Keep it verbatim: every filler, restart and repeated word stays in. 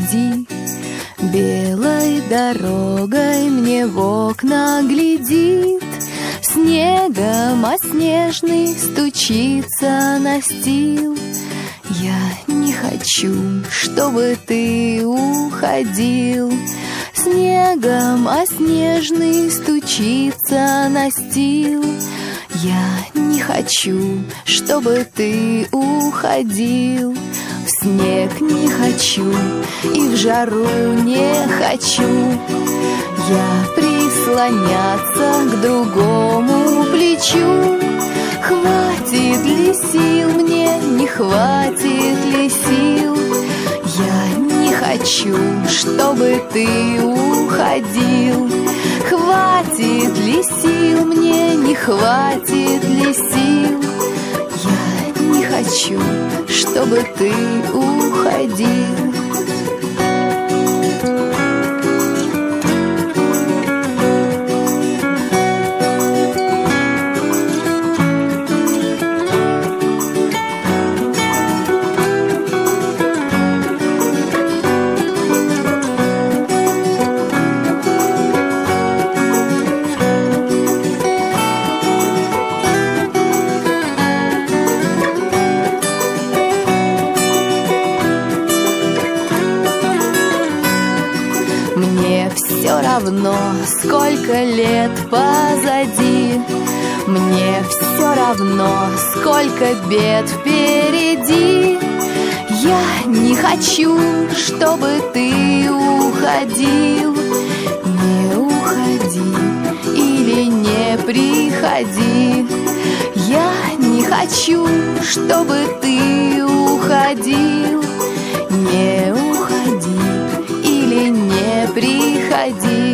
иди. Белой дорогой мне в окна глядит, снегом оснежный стучится настил. Я не хочу, чтобы ты уходил. Снегом оснежный стучится настил. Я не хочу, чтобы ты уходил. В снег не хочу и в жару не хочу. Я прислоняться к другому плечу. Хватит ли сил мне, не хватит ли сил? Я не хочу, чтобы ты уходил. Хватит ли сил мне, не хватит ли сил? Я не хочу, чтобы ты уходил. Все равно, сколько лет позади. Мне все равно, сколько бед впереди. Я не хочу, чтобы ты уходил. Не уходи или не приходи. Я не хочу, чтобы ты уходил. Не уходи или не приходи.